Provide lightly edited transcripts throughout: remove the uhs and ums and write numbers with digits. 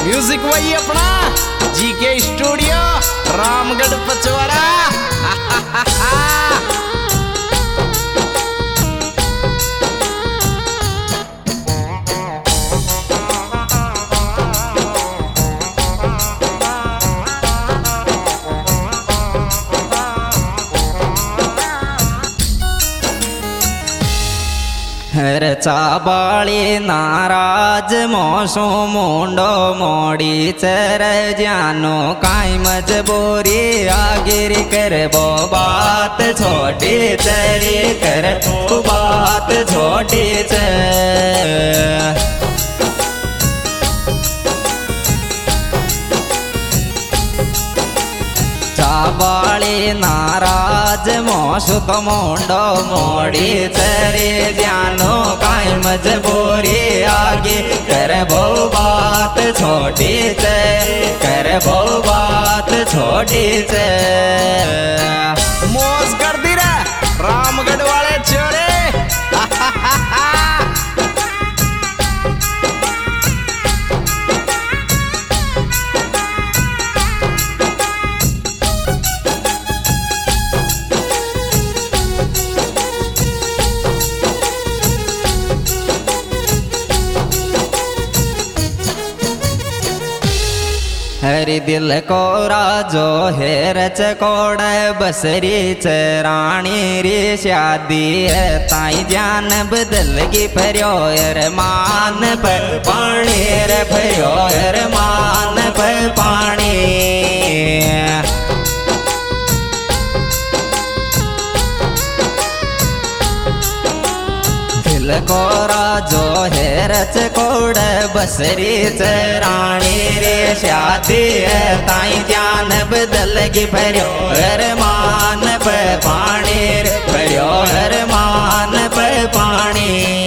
Music वही अपना GK studio Ramgarh Pachwara. चाबाळी नाराज मोसो मुंडो मोडी चर जानो काई मजबूरी आगिर कर वो बात छोटी चरी कर वो बात छोटी चाबाळी नाराज मोसो तो मुंडो मोडी चरे जानो काई मजबूरी आगे कर वो बात छोटी से कर वो बात छोटी से। मौज कर दी रे रामगढ़ वाले छोरे। हरि दिल को राजो है रचकोड़ बसरी चराणी रे शादी है ताई जान बदल की फरियो मान पर पानी रे फरियो मान पर पानी। दिल को राजो है रचकोड़ बसरी चराणी रे शादी है ताई जान बदल की भरियो मान पे पानी रे भरियो मान पे पानी।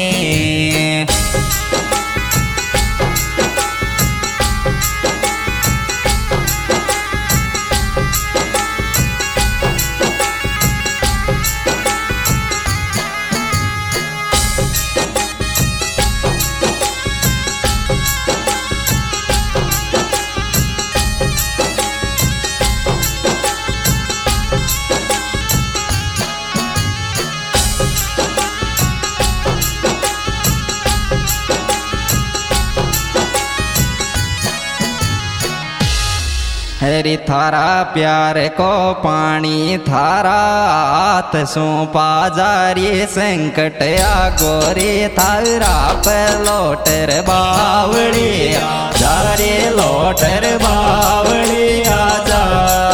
हरि थारा प्यार को पानी थारा हाथ सौंपा जारी संकट आगोरी थारा पे लोटर बावड़ी जारी लोटर बावड़ी आजा।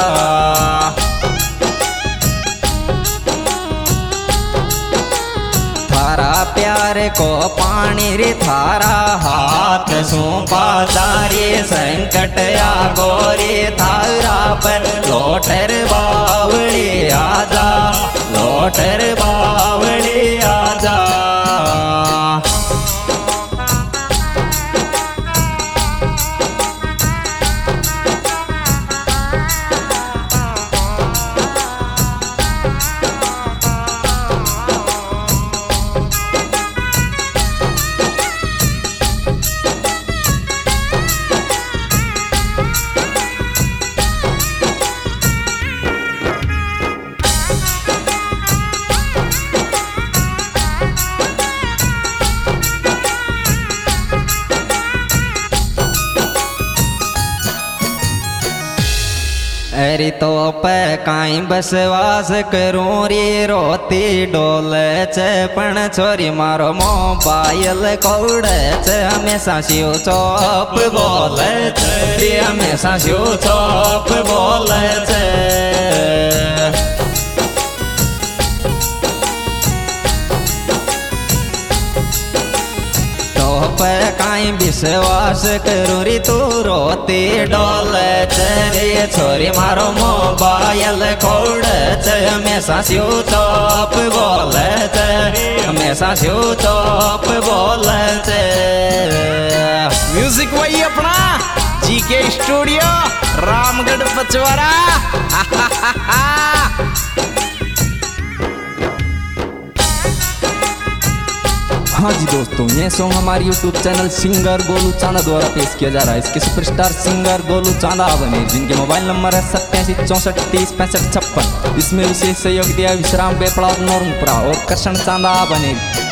थारा प्यार को पानी रे थारा हाथ सौंपा जारी संकट आगोरी थारा पर लोटर बावड़ी आजा लोटर बावड़ी आजा। अरे तो पे काई बसवास करूं रे रोती डोल चपण छोरी मारो मोबाइल कौड़ हमेशा शिव चौप बोल हमेशा शिव चौप बोल काई विश्वास करूं री तू रोती डोल रे छोरी मारो मोबाइल खोड़ हमेशा स्यू चौप बोल हमेशा स्यू चौप बोल। म्यूजिक वही अपना जीके स्टूडियो रामगढ़ पचवारा। हाँ जी दोस्तों, ये सॉन्ग हमारे YouTube channel singer Golu Chanda द्वारा पेश किया जा रहा है। इसके सुपरस्टार सिंगर गोलू चांदा बने, जिनके मोबाइल नंबर है 8764306556। इसमें विशेष सहयोग दिया विश्राम बेपड़ा और नौरंगपुरा और कृष्ण चांदा बने।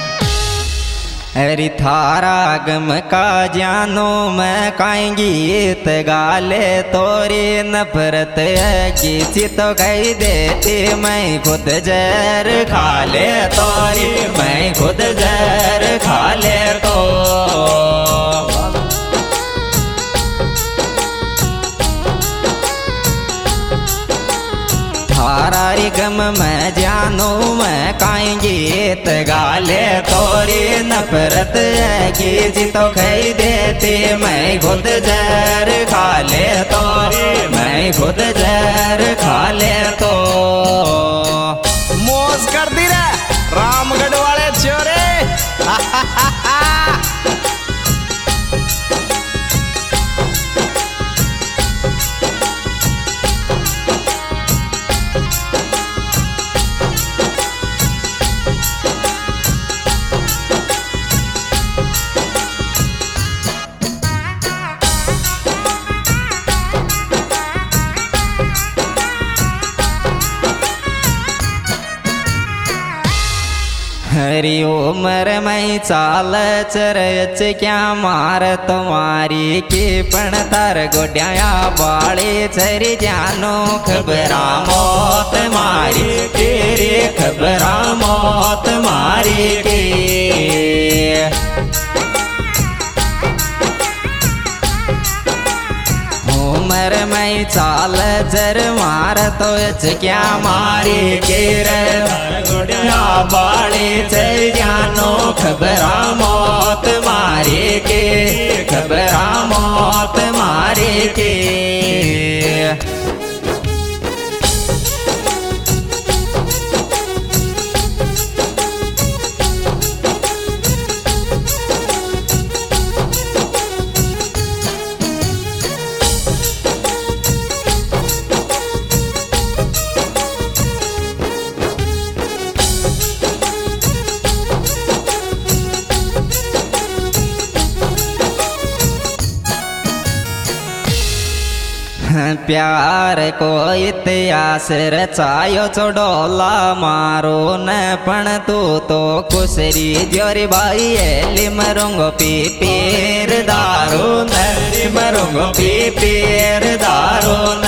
हरि थारा गम का जानो मैं काई गीत गाले तोरी नफरत की चितो कही देती मैं खुद जहर खा ले तोरी, मैं खुद जहर खा ले तो। थारा रे गम मैं जानू मैं काई गीत गाले तोरी नफरत की जितो खई देती मैं खुद जहर खा ले तोरी, मैं खुद जहर खा ले तो। मौज कर दी रे रामगढ़ वाले छोरे। हरी उमर में चाल चरच क्या मार तुम्हारी की पण तार गोड्या बाड़ी चरी जानो खबरा मौत मारी तेरी खबरा मौत मारी की। उमर में चाल जर मार तो क्या मारी के गोड़िया बाड़ी चल जानो खबरा मौत मारी के, खबरा मौत मारी के। प्यार को इतिहास रचायो चोडोला मारो न पण तू तो कुसरी जोरी भाई लिमरुंगो पी पीर दारू न, लिमरुंगो पी पीर दारू न।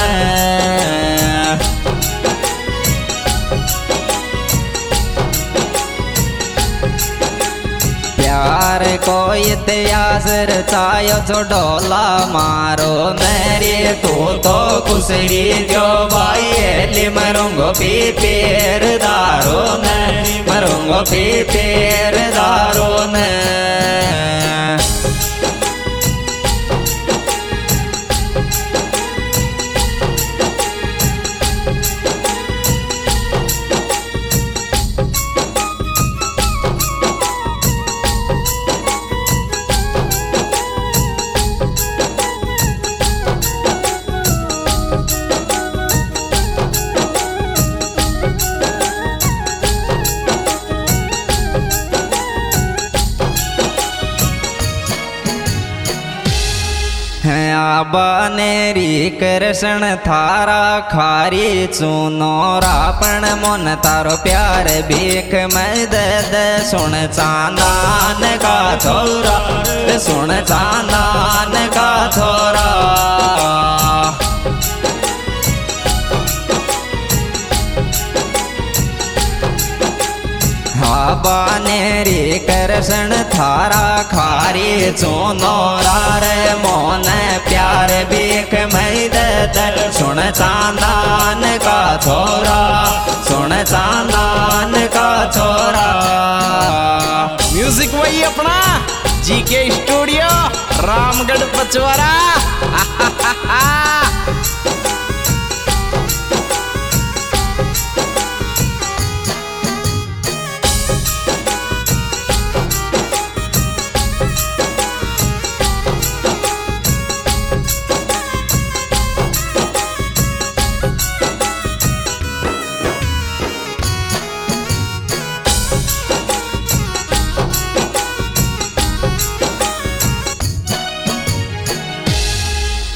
प्यार को इतिहास रचायो चोडोला मारो मेरी तू तो कुसरी जो भाई लिमरुंगो पी पीर दारू न, लिमरुंगो पी पीर दारू न। बनेरी कृष्ण थारा खारी चूनो रापण मन तारो प्यार भीख मद सुन चांदान का छोरा, सुन चांदान का छोरा। बनेरी कृष्ण थारा खारी चूनो रे मोन प्यार भीख मैद सुन चांदान का छोरा, सुन चांदान का छोरा। म्यूजिक वही अपना जीके स्टूडियो रामगढ़ पचवरा।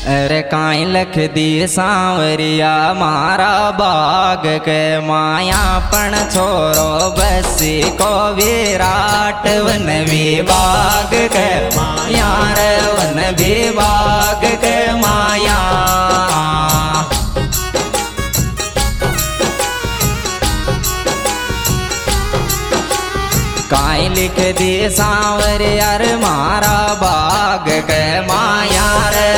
अरे काई लख दी सांवरिया मारा बाग के मायापण छोरो बसी को विराट वन विभाग के माया रे वन विभाग के माया काई लिख दी सांवरिया रे मारा बाग के माया रे